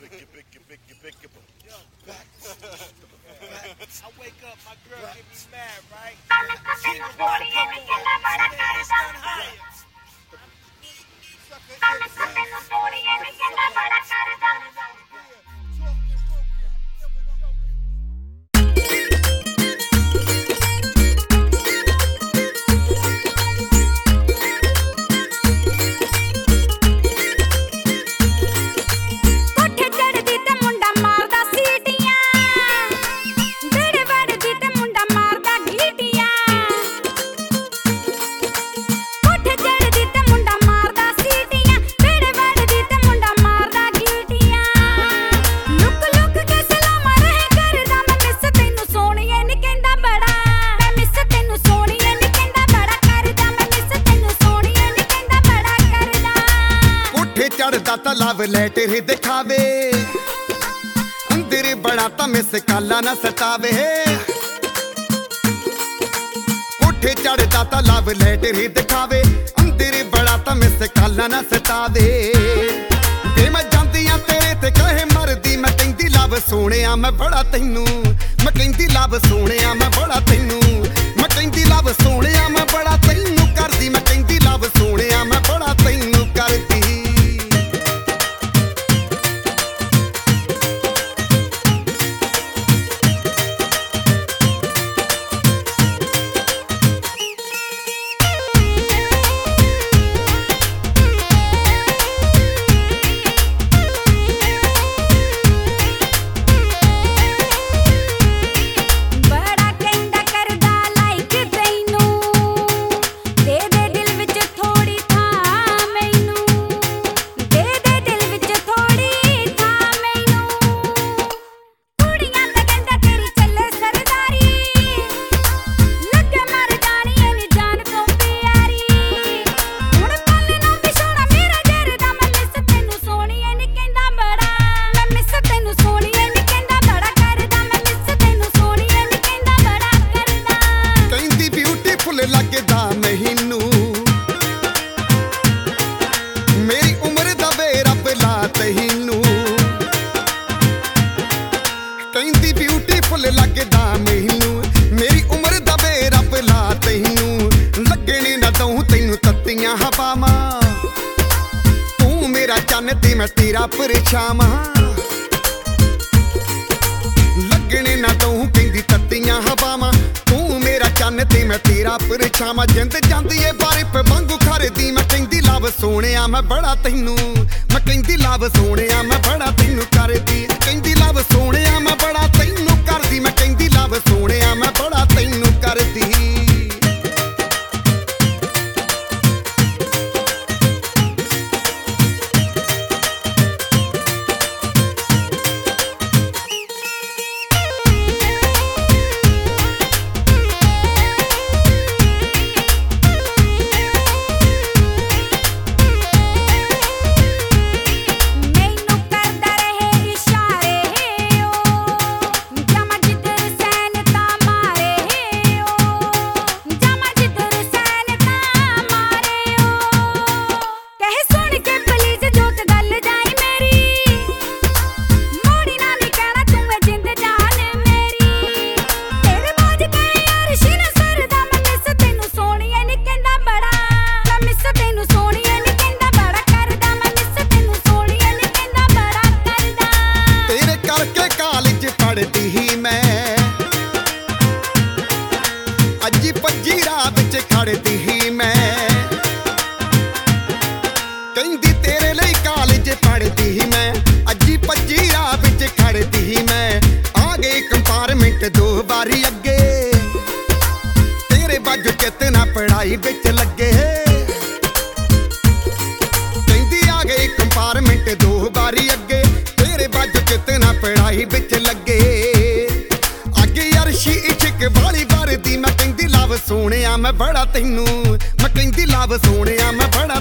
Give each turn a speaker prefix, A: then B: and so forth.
A: I wake up, my girl get me mad, right? She was like, come on, it's not higher.
B: चढ़दा ता love letter दिखावे अंदर बड़ा ता miss काला ना सतावे कोठे चढ़दा ता लव लेटर दिखावे अंदर बड़ा ता मिस काला ना सतावे ते मैं जांदियां तेरे ते कहे मरदी मैं कहंदी लव सोहणिया मैं बड़ा तैनू मैं कहंदी लव सोहणिया मैं बड़ा तैनू मैं कहंदी लव सोहणिया मैं बड़ा तैनू करदी मैं कहंदी लव सोहणिया मैं बड़ा तैनू करदी लगदा मैनू मेरी उम्र दा वे रब ला तैनू कहंदी ब्यूटीफुल लगदा मैनू मेरी उम्र दा वे रब ला तैनू लगने ना दऊं तैनू तत्तियां हवावां तू मेरा चन्न ते मैं तेरा परछावां लगने ना दऊं कहंदी तत्तियां हवावां चन्न ते मैं तेरा परछावां जिंद जांदी ए बारिफ वांगू खरदी मैं कहंदी लव सोहणिया मैं बड़ा तैनू मैं कहंदी लव सोहणिया मैं बड़ा तैनू करदी कहंदी लव सोहणिया मैं बड़ा तैनू करदी मैं कहंदी लव सोहणिया मैं बड़ा तैनू करदी अजी पजी राह विच खड़दी ही मैं कहंदी तेरे लई कॉलेज पढ़दी ही मैं अजी पजी राह विच खड़दी ही मैं आ गई कंपार्टमेंट दो बारी अगे तेरे बाजू कितना पढ़ाई विच लगे कहंदी आ गई कंपार्टमेंट दो बारी अगे तेरे बाजू कितना पढ़ाई विच लगे अगे अरशी इश्क वाली वरदी मैं कहंदी लव सोहणिया मैं बड़ा तैनू मैं कहंदी लव सोहणिया मैं बड़ा